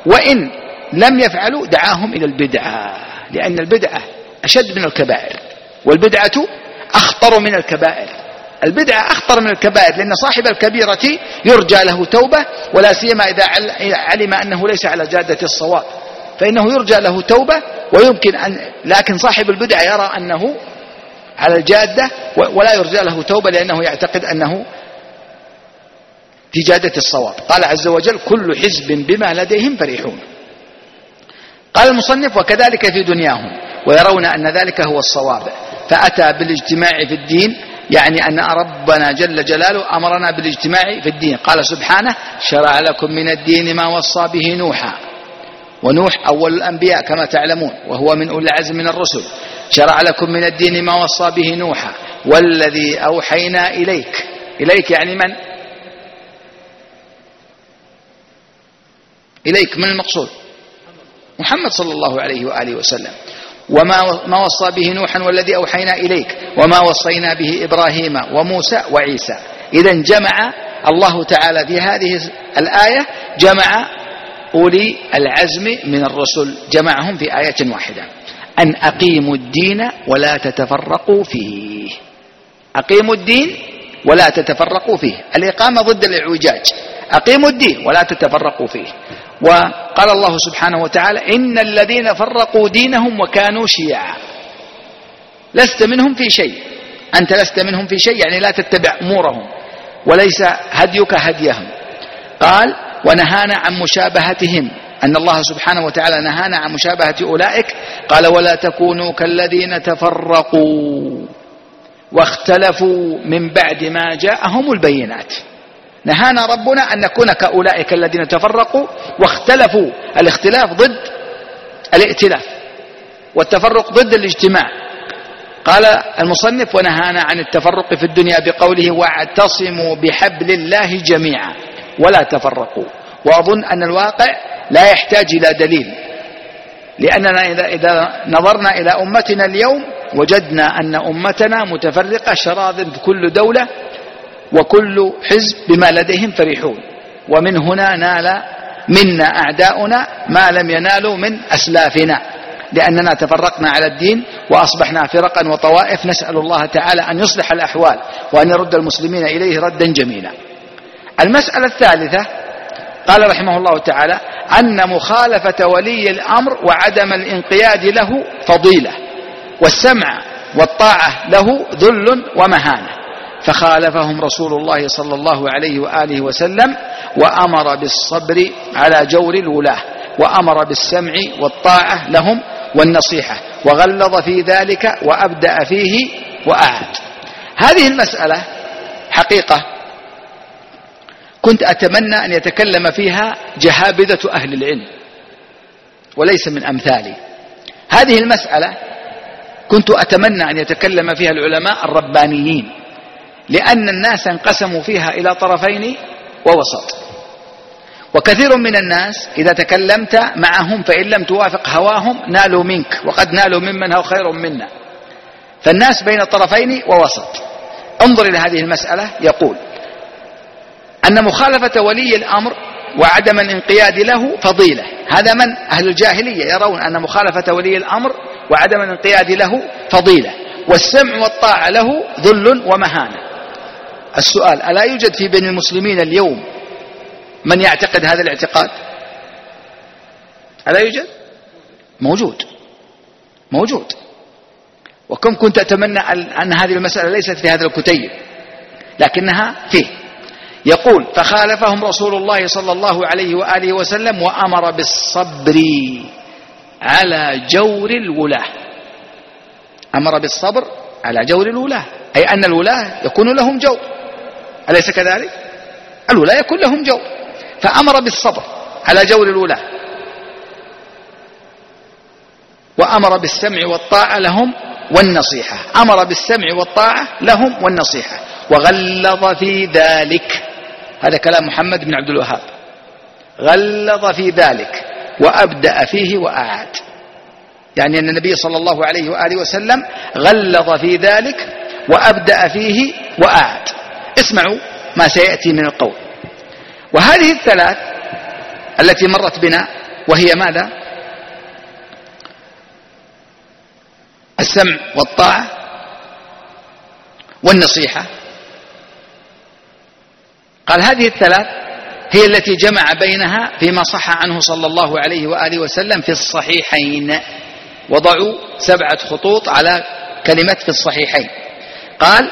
وإن لم يفعلوا دعاهم إلى البدعة، لأن البدعة أشد من الكبائر، والبدعة أخطر من الكبائر. البدعة أخطر من الكبائر، لأن صاحب الكبيرة يرجى له توبة، ولا سيما إذا علم أنه ليس على جادة الصواب، فإنه يرجى له توبة ويمكن أن، لكن صاحب البدعة يرى أنه على الجادة ولا يرجى له توبة، لأنه يعتقد أنه في جادة الصواب. قال عز وجل: كل حزب بما لديهم فرحون. قال المصنف: وكذلك في دنياهم، ويرون أن ذلك هو الصواب، فأتى بالاجتماع في الدين، يعني أن ربنا جل جلاله أمرنا بالاجتماع في الدين. قال سبحانه: شرع لكم من الدين ما وصى به نوحا، ونوح أول الأنبياء كما تعلمون، وهو من أولي العزم من الرسل. شرع لكم من الدين ما وصى به نوحا والذي أوحينا إليك. إليك يعني من؟ إليك من المقصود؟ محمد صلى الله عليه وآله وسلم. وما ما وصى به نوحا والذي أوحينا إليك وما وصينا به إبراهيم وموسى وعيسى. إذن جمع الله تعالى في هذه الآية، جمع أولي العزم من الرسل، جمعهم في آية واحدة: أن أقيموا الدين ولا تتفرقوا فيه. أقيموا الدين ولا تتفرقوا فيه، الإقامة ضد الإعوجاج، أقيموا الدين ولا تتفرقوا فيه. وقال الله سبحانه وتعالى: إن الذين فرقوا دينهم وكانوا شيعا. لست منهم في شيء، أنت لست منهم في شيء، يعني لا تتبع أمورهم وليس هديك هديهم. قال: ونهانا عن مشابهتهم، أن الله سبحانه وتعالى نهانا عن مشابهة أولئك. قال: ولا تكونوا كالذين تفرقوا واختلفوا من بعد ما جاءهم البينات. نهانا ربنا أن نكون كأولئك الذين تفرقوا واختلفوا. الاختلاف ضد الائتلاف، والتفرق ضد الاجتماع. قال المصنف: ونهانا عن التفرق في الدنيا بقوله: واعتصموا بحبل الله جميعا ولا تفرقوا. وأظن أن الواقع لا يحتاج إلى دليل، لأننا إذا, إذا نظرنا إلى أمتنا اليوم وجدنا أن أمتنا متفرقة شراذم في كل دولة، وكل حزب بما لديهم فرحون. ومن هنا نال منا أعداؤنا ما لم ينالوا من أسلافنا، لأننا تفرقنا على الدين وأصبحنا فرقا وطوائف. نسأل الله تعالى أن يصلح الأحوال وأن يرد المسلمين إليه ردا جميلا. المسألة الثالثة قال رحمه الله تعالى: أن مخالفة ولي الأمر وعدم الانقياد له فضيلة، والسمع والطاعة له ذل ومهانة. فخالفهم رسول الله صلى الله عليه وآله وسلم، وأمر بالصبر على جور الولاة، وأمر بالسمع والطاعة لهم والنصيحة، وغلظ في ذلك وأبدأ فيه وأعاد. هذه المسألة حقيقة كنت أتمنى أن يتكلم فيها جهابذة أهل العلم وليس من أمثالي. هذه المسألة كنت أتمنى أن يتكلم فيها العلماء الربانيين، لأن الناس انقسموا فيها إلى طرفين ووسط. وكثير من الناس إذا تكلمت معهم فإن لم توافق هواهم نالوا منك، وقد نالوا ممن هو خير منا. فالناس بين طرفين ووسط. انظر إلى هذه المسألة. يقول أن مخالفة ولي الأمر وعدم الانقياد له فضيلة. هذا من أهل الجاهلية يرون أن مخالفة ولي الأمر وعدم الانقياد له فضيلة، والسمع والطاعة له ذل ومهانة. السؤال: ألا يوجد في بين المسلمين اليوم من يعتقد هذا الاعتقاد؟ ألا يوجد؟ موجود موجود. وكم كنت أتمنى أن هذه المسألة ليست في هذا الكتيب، لكنها فيه. يقول: فخالفهم رسول الله صلى الله عليه وآله وسلم وأمر بالصبر على جور الولاة. أمر بالصبر على جور الولاة، أي أن الولاة يكون لهم جور، أليس كذلك؟ الولاة يكون لهم جور، فأمر بالصبر على جور الولاة، وأمر بالسمع والطاعة لهم والنصيحة. أمر بالسمع والطاعة لهم والنصيحة، وغلظ في ذلك. هذا كلام محمد بن عبد الوهاب. غلظ في ذلك وأبدأ فيه وأعاد، يعني أن النبي صلى الله عليه وآله وسلم غلظ في ذلك وأبدأ فيه وأعاد. اسمعوا ما سيأتي من القول. وهذه الثلاث التي مرت بنا وهي ماذا؟ السمع والطاعة والنصيحة. قال هذه الثلاث هي التي جمع بينها فيما صح عنه صلى الله عليه وآله وسلم في الصحيحين. وضعوا سبعة خطوط على كلمة في الصحيحين. قال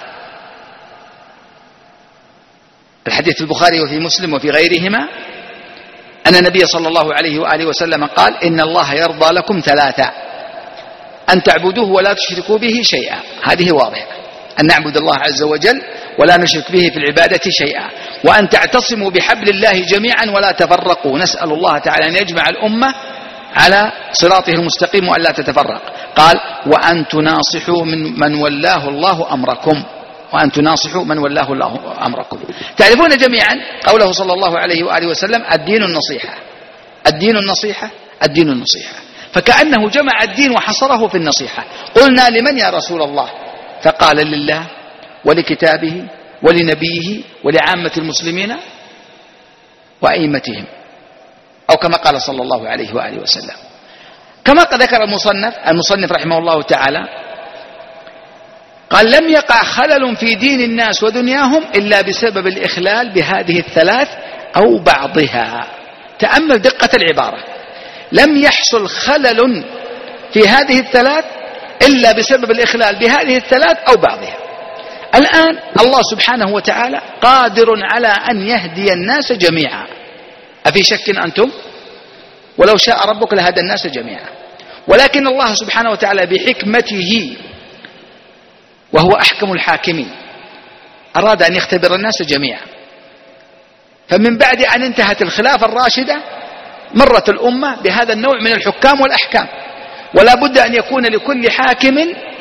الحديث في البخاري وفي مسلم وفي غيرهما أن النبي صلى الله عليه وآله وسلم قال إن الله يرضى لكم ثلاثة: أن تعبدوه ولا تشركوا به شيئا، هذه واضحة، أن نعبد الله عز وجل ولا نشرك به في العبادة شيئا، وأن تعتصموا بحبل الله جميعا ولا تفرقوا، نسأل الله تعالى أن يجمع الأمة على صراطه المستقيم وأن لا تتفرق. قال وأن تناصحوا من, من ولاه الله أمركم، وأن تناصحوا من ولاه الله أمركم. تعرفون جميعا قوله صلى الله عليه وآله وسلم الدين النصيحة، الدين النصيحة، الدين النصيحة، فكأنه جمع الدين وحصره في النصيحة. قلنا لمن يا رسول الله؟ فقال لله ولكتابه ولنبيه ولعامة المسلمين وأئمتهم، أو كما قال صلى الله عليه وآله وسلم. كما قد ذكر المصنف المصنف رحمه الله تعالى قال لم يقع خلل في دين الناس ودنياهم إلا بسبب الإخلال بهذه الثلاث أو بعضها. تأمل دقة العبارة، لم يحصل خلل في هذه الثلاث إلا بسبب الإخلال بهذه الثلاث أو بعضها. الآن الله سبحانه وتعالى قادر على أن يهدي الناس جميعا، أفي شك أنتم؟ ولو شاء ربك لهدى الناس جميعا، ولكن الله سبحانه وتعالى بحكمته وهو أحكم الحاكمين أراد أن يختبر الناس جميعا. فمن بعد أن انتهت الخلافة الراشدة مرت الأمة بهذا النوع من الحكام والأحكام، ولا بد أن يكون لكل حاكم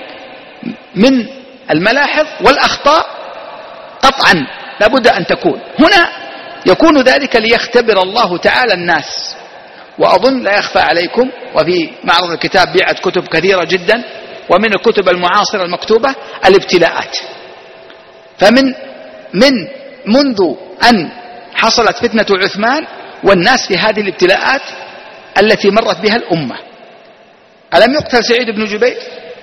من الملاحظ والأخطاء قطعا، لا بد أن تكون. هنا يكون ذلك ليختبر الله تعالى الناس. وأظن لا يخفى عليكم، وفي معرض الكتاب بيعت كتب كثيرة جدا، ومن الكتب المعاصرة المكتوبة الابتلاءات. فمن من منذ أن حصلت فتنة عثمان والناس في هذه الابتلاءات التي مرت بها الأمة. ألم يقتل سعيد بن جبير؟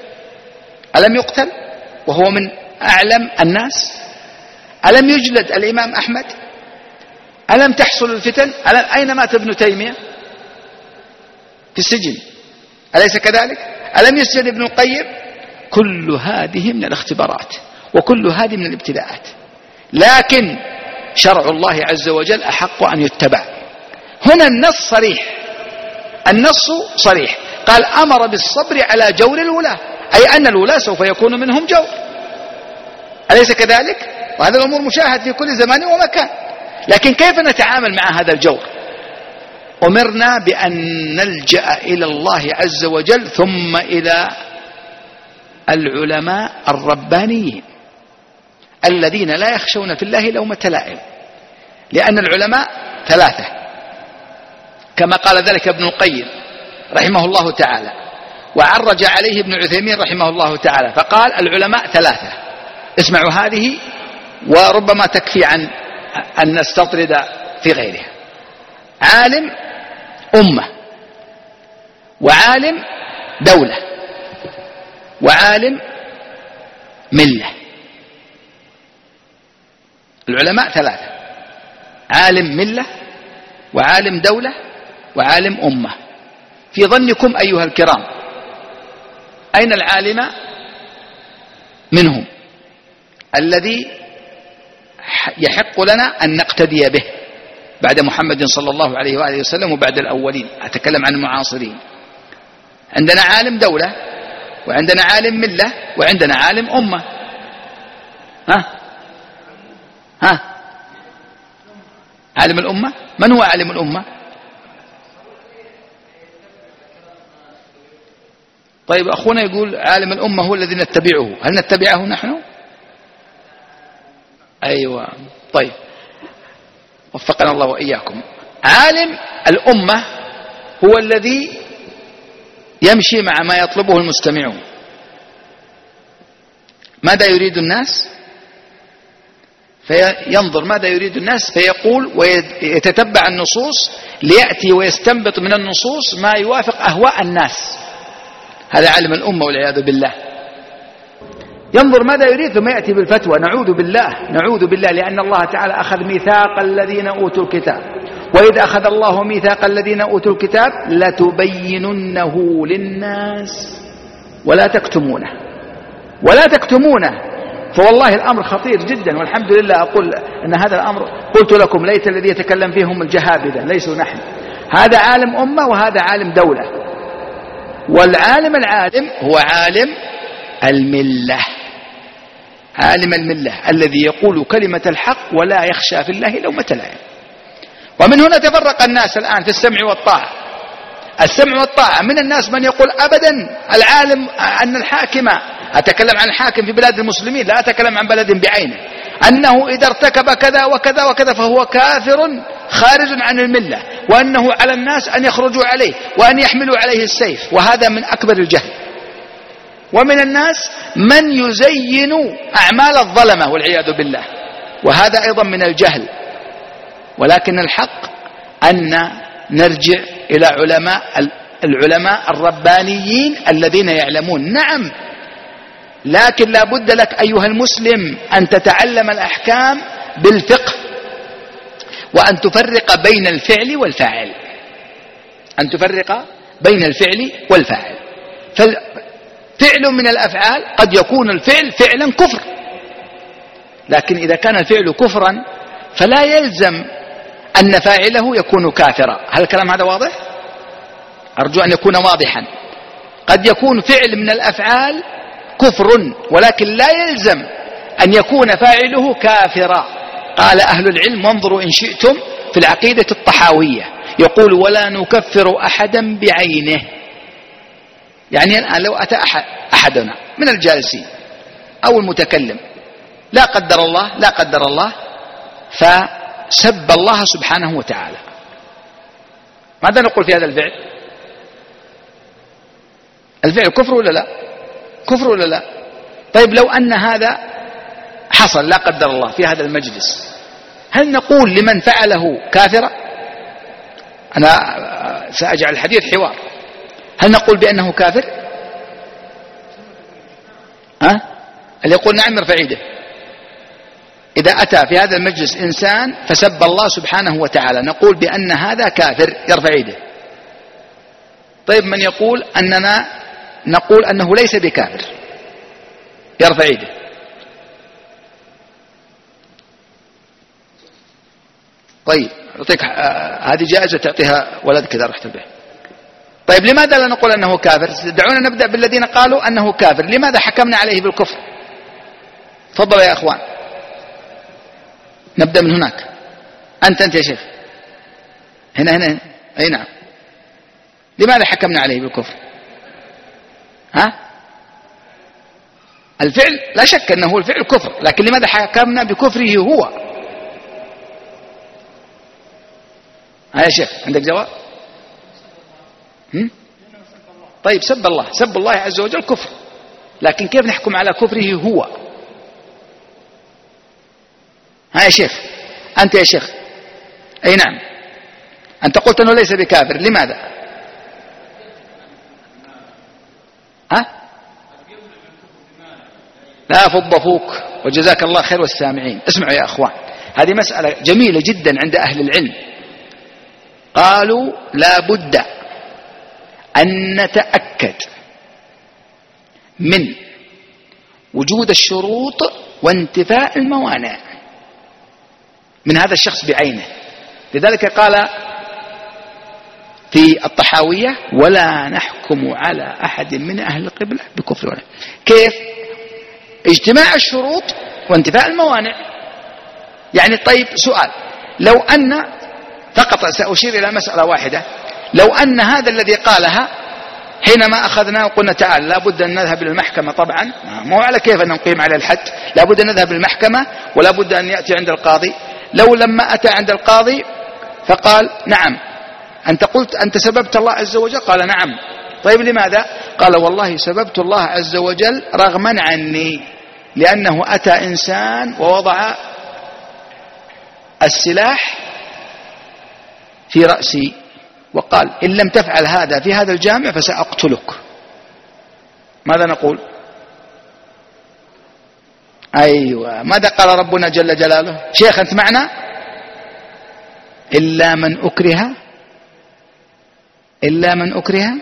ألم يقتل وهو من أعلم الناس؟ ألم يجلد الإمام أحمد؟ ألم تحصل الفتن؟ ألم أين مات ابن تيمية؟ في السجن، أليس كذلك؟ ألم يسجن ابن القيم؟ كل هذه من الاختبارات، وكل هذه من الابتلاءات، لكن شرع الله عز وجل أحق أن يتبع. هنا النص صريح، النص صريح، قال أمر بالصبر على جور الولاة، أي أن الولاة سوف يكون منهم جور، أليس كذلك؟ وهذا الأمور مشاهد في كل زمان ومكان. لكن كيف نتعامل مع هذا الجور؟ أمرنا بأن نلجأ إلى الله عز وجل ثم إلى العلماء الربانيين الذين لا يخشون في الله لومة لائم، لأن العلماء ثلاثة كما قال ذلك ابن القيم رحمه الله تعالى، وعرج عليه ابن عثيمين رحمه الله تعالى، فقال العلماء ثلاثة. اسمعوا هذه وربما تكفي عن أن نستطرد في غيرها: عالم أمة، وعالم دولة، وعالم ملة. العلماء ثلاثة: عالم ملة، وعالم دولة، وعالم أمة. في ظنكم أيها الكرام أين العالم منهم الذي يحق لنا أن نقتدي به بعد محمد صلى الله عليه وآله وسلم وبعد الأولين؟ أتكلم عن المعاصرين. عندنا عالم دولة، وعندنا عالم ملة، وعندنا عالم أمة. ها ها عالم الأمة، من هو عالم الأمة؟ طيب أخونا يقول عالم الأمة هو الذي نتبعه، هل نتبعه نحن؟ أيوة، طيب وفقنا الله وإياكم. عالم الأمة هو الذي يمشي مع ما يطلبه المستمعون. ماذا يريد الناس فينظر ماذا يريد الناس فيقول ويتتبع النصوص ليأتي ويستنبط من النصوص ما يوافق أهواء الناس. هذا عالم الأمة والعياذ بالله. ينظر ماذا يريد ثم يأتي بالفتوى. نعوذ بالله نعوذ بالله لأن الله تعالى أخذ ميثاق الذين أوتوا الكتاب وإذ أخذ الله ميثاق الذين أوتوا الكتاب لتبيننه للناس ولا تكتمونه ولا تكتمونه. فوالله الأمر خطير جدا، والحمد لله أقول أن هذا الأمر قلت لكم ليس الذي يتكلم فيهم الجهابذة، ليسوا نحن، هذا عالم أمة وهذا عالم دولة. والعالم العالم هو عالم الملة، عالم الملة الذي يقول كلمة الحق ولا يخشى في الله لومة لائم. ومن هنا تفرق الناس الآن في السمع والطاعة. السمع والطاعة من الناس من يقول أبدا العالم أن الحاكم، أتكلم عن الحاكم في بلاد المسلمين لا أتكلم عن بلد بعينه، أنه إذا ارتكب كذا وكذا وكذا فهو كافر خارج عن الملة، وأنه على الناس أن يخرجوا عليه وأن يحملوا عليه السيف، وهذا من أكبر الجهل. ومن الناس من يزين أعمال الظلمة والعياذ بالله، وهذا أيضا من الجهل. ولكن الحق أن نرجع إلى علماء العلماء الربانيين الذين يعلمون. نعم، لكن لا بد لك أيها المسلم أن تتعلم الأحكام بالفقه، وأن تفرق بين الفعل والفاعل، أن تفرق بين الفعل والفاعل. فالفعل من الأفعال قد يكون الفعل فعلا كفر، لكن إذا كان الفعل كفرا فلا يلزم أن فاعله يكون كافرا. هل الكلام هذا واضح؟ أرجو أن يكون واضحا. قد يكون فعل من الأفعال كفر ولكن لا يلزم أن يكون فاعله كافرا. قال أهل العلم وانظروا إن شئتم في العقيدة الطحاوية يقول ولا نكفر أحدا بعينه. يعني الآن لو أتى أحد أحدنا من الجالسين أو المتكلم لا قدر الله لا قدر الله فسب الله سبحانه وتعالى، ماذا نقول في هذا الفعل؟ الفعل كفر ولا لا؟ كفر ولا لا؟ طيب لو أن هذا حصل لا قدر الله في هذا المجلس، هل نقول لمن فعله كافرا؟ أنا سأجعل الحديث حوار. هل نقول بأنه كافر؟ ها؟ اللي يقول نعم يرفع يده. إذا أتى في هذا المجلس إنسان فسب الله سبحانه وتعالى نقول بأن هذا كافر يرفع يده. طيب من يقول أننا نقول أنه ليس بكافر يرفع يده. طيب أعطيك هذه جائزة تعطيها ولد كذا رحت به. طيب لماذا لا نقول أنه كافر؟ دعونا نبدأ بالذين قالوا أنه كافر. لماذا حكمنا عليه بالكفر؟ تفضل يا أخوان، نبدأ من هناك. أنت أنت يا شيخ هنا هنا, هنا. أي نعم، لماذا حكمنا عليه بالكفر؟ ها؟ الفعل لا شك أنه الفعل كفر، لكن لماذا حكمنا بكفره هو؟ ها يا شيخ عندك جواب؟ هم؟ طيب سب الله، سب الله عز وجل كفر، لكن كيف نحكم على كفره هو؟ ها يا شيخ أنت يا شيخ. أي نعم، أنت قلت أنه ليس بكافر، لماذا؟ ها؟ لا فض فوق وجزاك الله خير والسامعين. اسمعوا يا أخوان، هذه مسألة جميلة جدا عند أهل العلم. قالوا لا بد أن نتأكد من وجود الشروط وانتفاء الموانع من هذا الشخص بعينه. لذلك قال في الطحاوية ولا نحكم على أحد من أهل القبلة بكفر ولا. كيف؟ اجتماع الشروط وانتفاء الموانع. يعني طيب سؤال، لو أن فقط سأشير إلى مسألة واحدة، لو أن هذا الذي قالها حينما أخذنا وقلنا تعال لابد أن نذهب إلى المحكمة، طبعا مو على كيف أن نقيم على الحد، لابد أن نذهب للمحكمة ولابد أن يأتي عند القاضي. لو لما أتى عند القاضي فقال نعم أنت قلت أنت سببت الله عز وجل، قال نعم. طيب لماذا؟ قال والله سببت الله عز وجل رغما عني، لأنه أتى إنسان ووضع السلاح في رأسي وقال إن لم تفعل هذا في هذا الجامع فسأقتلك، ماذا نقول؟ أيوة، ماذا قال ربنا جل جلاله؟ شيخ أنت معنا؟ إلا من أكره إلا من أكره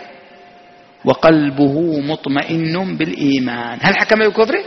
وقلبه مطمئن بالإيمان. هل حكم بكفره؟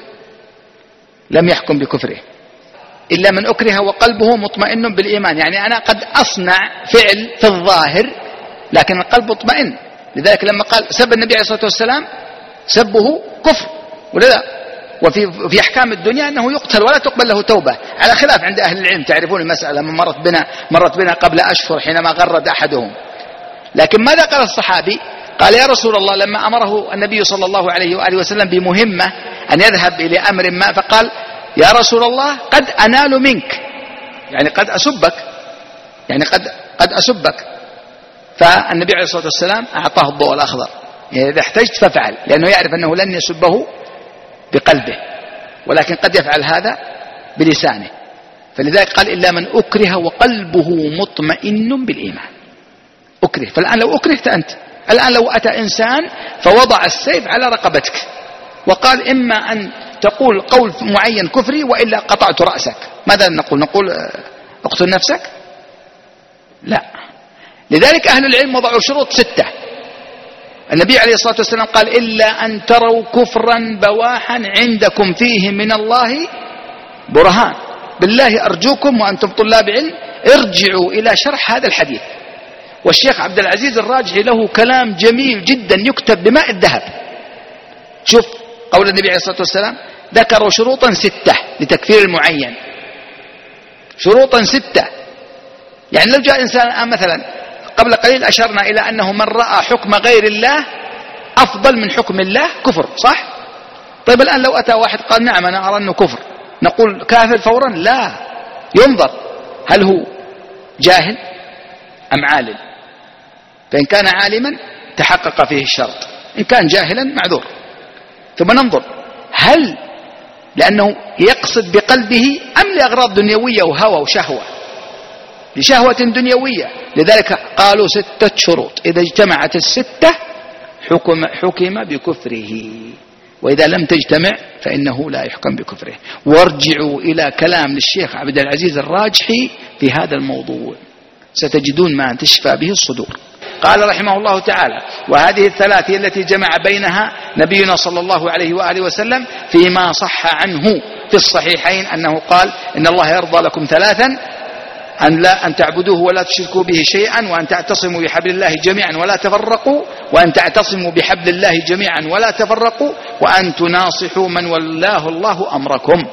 لم يحكم بكفره. إلا من أكره وقلبه مطمئن بالإيمان، يعني أنا قد أصنع فعل في الظاهر لكن القلب مطمئن. لذلك لما قال سب النبي عليه الصلاة والسلام سبه كفر، ولذا وفي في أحكام الدنيا أنه يقتل ولا تقبل له توبة، على خلاف عند أهل العلم. تعرفون المسألة من مرت بنا مرت بنا قبل أشهر حينما غرد أحدهم. لكن ماذا قال الصحابي؟ قال يا رسول الله لما أمره النبي صلى الله عليه وآله وسلم بمهمة أن يذهب إلى أمر ما، فقال يا رسول الله قد أنال منك، يعني قد أسبك، يعني قد قد أسبك. فالنبي عليه الصلاة والسلام أعطاه الضوء الأخضر، يعني إذا احتجت فافعل، لأنه يعرف أنه لن يسبه بقلبه ولكن قد يفعل هذا بلسانه. فلذلك قال إلا من أكره وقلبه مطمئن بالإيمان. أكره، فالآن لو أكرهت أنت، الآن لو أتى إنسان فوضع السيف على رقبتك وقال إما أن تقول قول معين كفري وإلا قطعت رأسك، ماذا نقول؟ نقول اقتل نفسك؟ لا. لذلك أهل العلم وضعوا شروط ستة. النبي عليه الصلاة والسلام قال إلا أن تروا كفرا بواحا عندكم فيه من الله برهان. بالله أرجوكم وأنتم طلاب علم ارجعوا إلى شرح هذا الحديث، والشيخ عبد العزيز الراجحي له كلام جميل جدا يكتب بماء الذهب. شوف قول النبي عليه الصلاة والسلام ذكروا شروطا ستة لتكفير المعين، شروطا ستة. يعني لو جاء إنسان الآن مثلا قبل قليل أشرنا إلى أنه من رأى حكم غير الله أفضل من حكم الله كفر، صح؟ طيب الآن لو أتى واحد قال نعم أنا أرى أنه كفر، نقول كافر فورا؟ لا، ينظر هل هو جاهل أم عالم. فإن كان عالما تحقق فيه الشرط، إن كان جاهلا معذور. ثم ننظر هل لأنه يقصد بقلبه أم لأغراض دنيوية وهوى وشهوة، لشهوة دنيوية. لذلك قالوا ستة شروط، إذا اجتمعت الستة حكم, حكم بكفره، وإذا لم تجتمع فإنه لا يحكم بكفره. وارجعوا إلى كلام للشيخ عبد العزيز الراجحي في هذا الموضوع، ستجدون ما تشفى به الصدور. قال رحمه الله تعالى وهذه الثلاث التي جمع بينها نبينا صلى الله عليه وآله وسلم فيما صح عنه في الصحيحين أنه قال إن الله يرضى لكم ثلاثا، أن لا أن تعبدوه ولا تشركوا به شيئا، وأن تعتصموا بحبل الله جميعا ولا تفرقوا، وأن تعتصموا بحبل الله جميعا ولا تفرقوا، وأن تناصحوا من ولاه الله أمركم.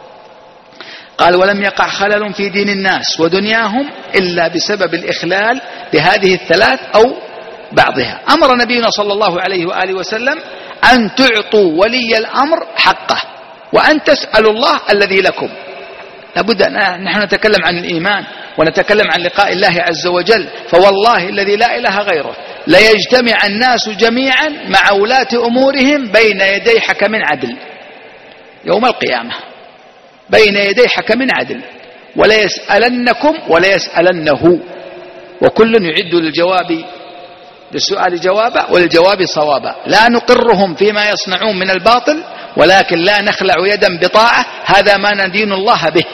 قال ولم يقع خلل في دين الناس ودنياهم إلا بسبب الإخلال بهذه الثلاث أو بعضها. أمر نبينا صلى الله عليه وآله وسلم أن تعطوا ولي الأمر حقه وأن تسألوا الله الذي لكم. لابد أن نحن نتكلم عن الإيمان ونتكلم عن لقاء الله عز وجل، فوالله الذي لا إله غيره ليجتمع الناس جميعا مع ولاة أمورهم بين يدي حكم عدل يوم القيامة، بين يدي حكم عدل، ولا يسألنكم ولا يسألنه، وكل يعد للجواب للسؤال جوابا وللجواب صوابا. لا نقرهم فيما يصنعون من الباطل ولكن لا نخلع يدا بطاعة. هذا ما ندين الله به،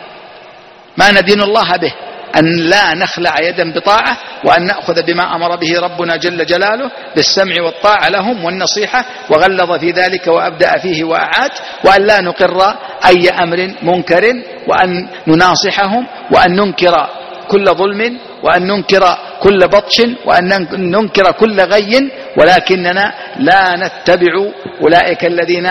ما ندين الله به، أن لا نخلع يدا بطاعة، وأن نأخذ بما أمر به ربنا جل جلاله بالسمع والطاعة لهم والنصيحة، وغلظ في ذلك وأبدأ فيه وأعاد، وأن لا نقر أي أمر منكر، وأن نناصحهم، وأن ننكر كل ظلم، وأن ننكر كل بطش، وأن ننكر كل غي، ولكننا لا نتبع أولئك الذين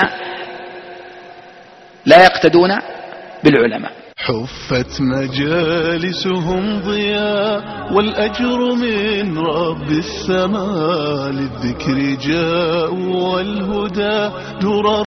لا يقتدون بالعلماء. حفت مجالسهم ضياء والأجر من رب السماء، للذكر جاء والهدى نور